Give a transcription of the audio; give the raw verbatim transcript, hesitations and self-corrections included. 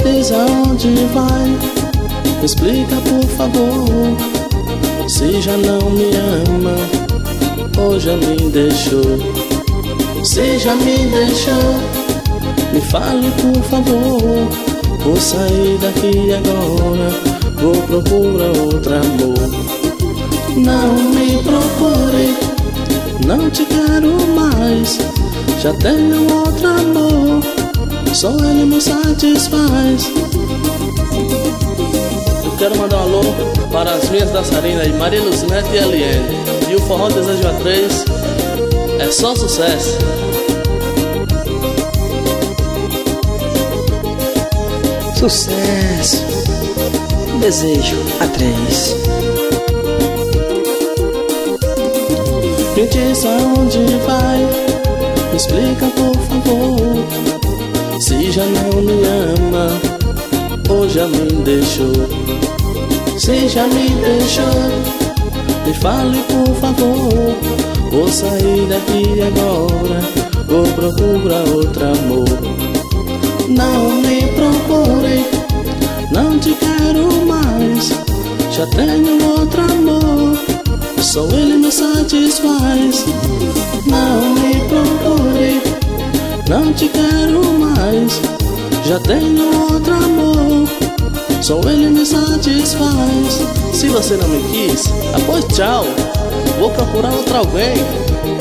diz aonde vai, me explica por favor. Se já não me ama ou já me deixou. Se já me deixou, me fale por favor. Vou sair daqui agora, vou procurar outro amor. Não me procure, não te quero mais. Já tenho outro amor, só ele me satisfaz. Eu quero mandar um alô para as minhas dançarinas aí, Maria Luz Neto e Eliane. E o Forró Desejo a Três é só sucesso. Sucesso. Desejo a três. Me diz aonde vai, me explica por favor. Se já não me ama ou já me deixou. Se já me deixou, me fale por favor. Vou sair daqui agora, vou procurar outro amor. Não me procure, não te quero mais. Já tenho outro amor, só ele me satisfaz. Não me procure, não te quero mais. Já tenho outro amor, só ele me satisfaz. Se você não me quis, após tchau, vou procurar outro alguém.